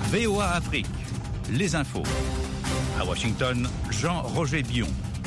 VOA Afrique, les infos. À Washington, Jean-Roger Bion.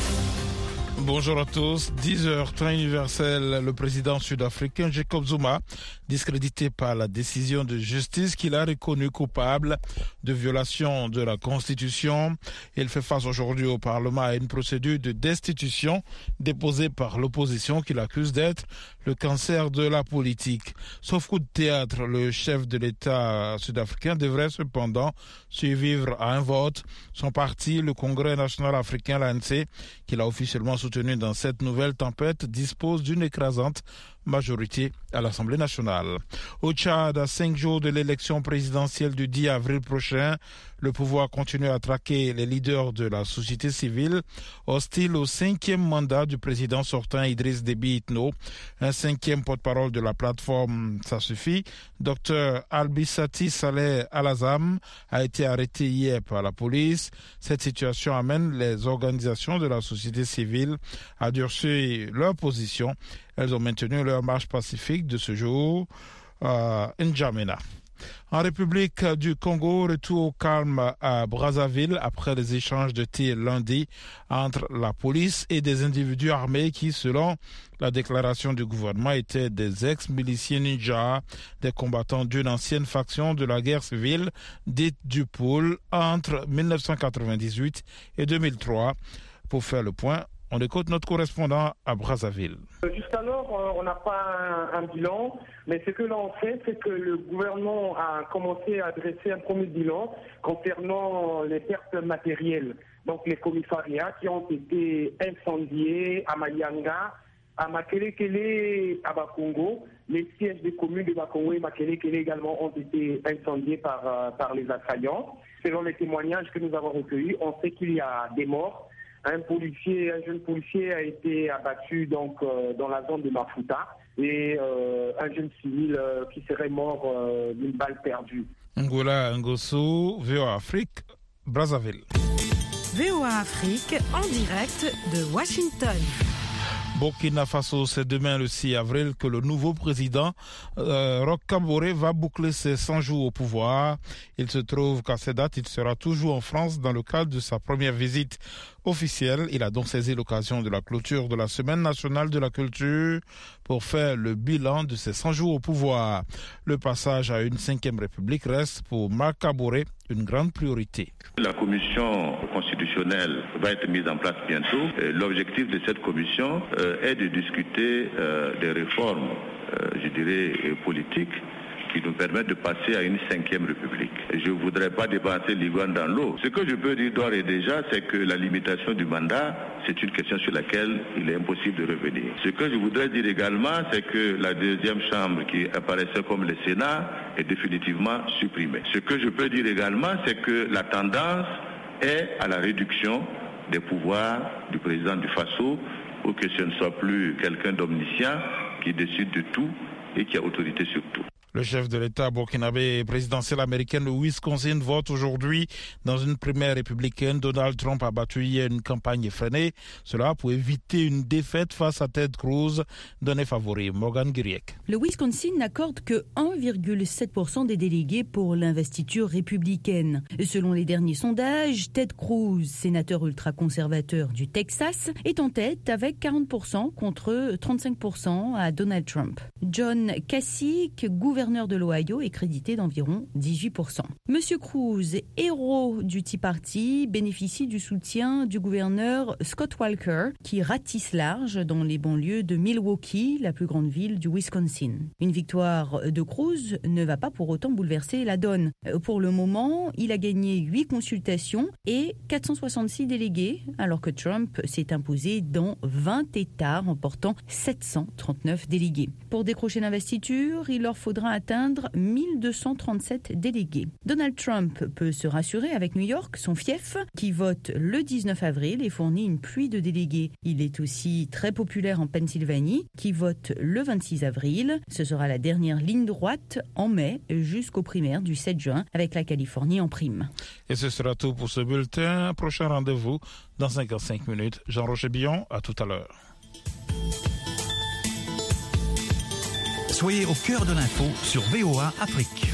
Bonjour à tous. 10h, temps universel. Le président sud-africain Jacob Zuma, discrédité par la décision de justice qu'il a reconnu coupable de violation de la Constitution. Il fait face aujourd'hui au Parlement à une procédure de destitution déposée par l'opposition qu'il accuse d'être le cancer de la politique. Sauf coup de théâtre, le chef de l'État sud-africain devrait cependant survivre à un vote. Son parti, le Congrès national africain, l'ANC, qu'il a officiellement soutenu dans cette nouvelle tempête, dispose d'une écrasante majorité à l'Assemblée nationale. Au Tchad, à 5 jours de l'élection présidentielle du 10 avril prochain, le pouvoir continue à traquer les leaders de la société civile, hostiles au 5e mandat du président sortant Idriss Déby Itno. Un 5e porte-parole de la plateforme Ça Suffit, Dr Albissati Saleh Al-Azam, a été arrêté hier par la police. Cette situation amène les organisations de la société civile à durcir leur position. Elles ont maintenu leur marche pacifique de ce jour à N'Djamena. En République du Congo, retour au calme à Brazzaville après les échanges de tirs lundi entre la police et des individus armés qui, selon la déclaration du gouvernement, étaient des ex-miliciens ninjas, des combattants d'une ancienne faction de la guerre civile dite du Pôle entre 1998 et 2003. Pour faire le point, on écoute notre correspondant à Brazzaville. Jusqu'alors, on n'a pas un bilan, mais ce que l'on fait, c'est que le gouvernement a commencé à dresser un premier bilan concernant les pertes matérielles. Donc les commissariats qui ont été incendiés à Mayanga, à Makelekele, à Bakongo. Les sièges des communes de Bakongo et Makelekele également ont été incendiés par les assaillants. Selon les témoignages que nous avons recueillis, on sait qu'il y a des morts. Un jeune policier a été abattu donc dans la zone de Mafuta et un jeune civil qui serait mort d'une balle perdue. Ngola Ngosso, VOA Afrique, Brazzaville. VOA Afrique en direct de Washington. Burkina Faso, c'est demain le 6 avril que le nouveau président Roch Kaboré va boucler ses 100 jours au pouvoir. Il se trouve qu'à cette date, il sera toujours en France dans le cadre de sa première visite officielle. Il a donc saisi l'occasion de la clôture de la Semaine nationale de la culture pour faire le bilan de ses 100 jours au pouvoir. Le passage à une 5e république reste pour Marc Kaboré une grande priorité. La commission constitutionnelle va être mise en place bientôt. L'objectif de cette commission est de discuter des réformes, politiques qui nous permettent de passer à une 5e république. Je ne voudrais pas dépenser l'iguane dans l'eau. Ce que je peux dire d'ores et déjà, c'est que la limitation du mandat, c'est une question sur laquelle il est impossible de revenir. Ce que je voudrais dire également, c'est que la deuxième chambre qui apparaissait comme le Sénat est définitivement supprimée. Ce que je peux dire également, c'est que la tendance est à la réduction des pouvoirs du président du Faso pour que ce ne soit plus quelqu'un d'omniscient qui décide de tout et qui a autorité sur tout. Le chef de l'État burkinabé et présidentiel américain de Wisconsin vote aujourd'hui dans une primaire républicaine. Donald Trump a battu hier une campagne effrénée. Cela pour éviter une défaite face à Ted Cruz, donné favori. Morgan Guiriec. Le Wisconsin n'accorde que 1,7% des délégués pour l'investiture républicaine. Selon les derniers sondages, Ted Cruz, sénateur ultra-conservateur du Texas, est en tête avec 40% contre 35% à Donald Trump. John Kasich, gouverneur de l'Ohio, est crédité d'environ 18%. Monsieur Cruz, héros du Tea Party, bénéficie du soutien du gouverneur Scott Walker, qui ratisse large dans les banlieues de Milwaukee, la plus grande ville du Wisconsin. Une victoire de Cruz ne va pas pour autant bouleverser la donne. Pour le moment, il a gagné 8 consultations et 466 délégués, alors que Trump s'est imposé dans 20 États, remportant 739 délégués. Pour décrocher l'investiture, il leur faudra atteindre 1237 délégués. Donald Trump peut se rassurer avec New York, son fief, qui vote le 19 avril et fournit une pluie de délégués. Il est aussi très populaire en Pennsylvanie, qui vote le 26 avril. Ce sera la dernière ligne droite en mai jusqu'aux primaires du 7 juin, avec la Californie en prime. Et ce sera tout pour ce bulletin. Prochain rendez-vous dans 55 minutes. Jean-Roger Bion, à tout à l'heure. Soyez au cœur de l'info sur VOA Afrique.